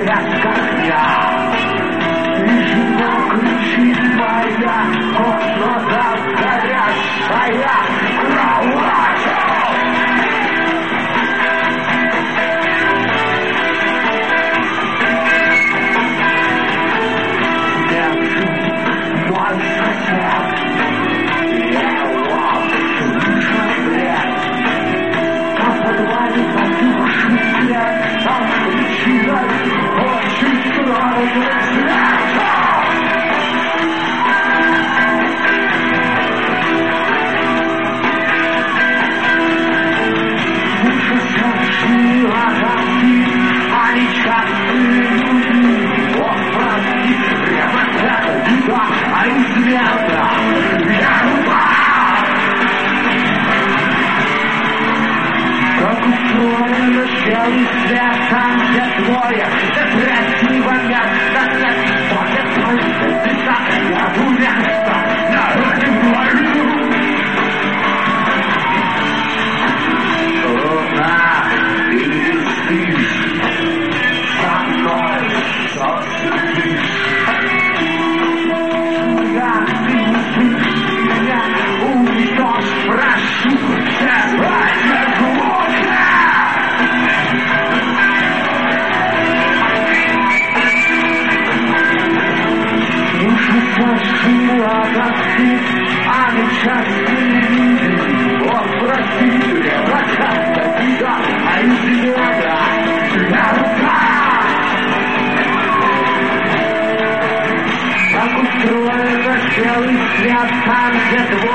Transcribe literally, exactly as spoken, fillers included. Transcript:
горят, как я. И жена кричит моя, комната горящая кровать. Там, где твое, это красиво место, нет, что нет, твое, ты сам, я уверен, что народе твою. Луна, ты спишь, со мной, что спишь. Я, ты не слышишь меня, уйдешь, прошу, давай, а сейчас ты вот прости, прокатка тебя, а из тебя я рука. Как устроено целый свет, там где твой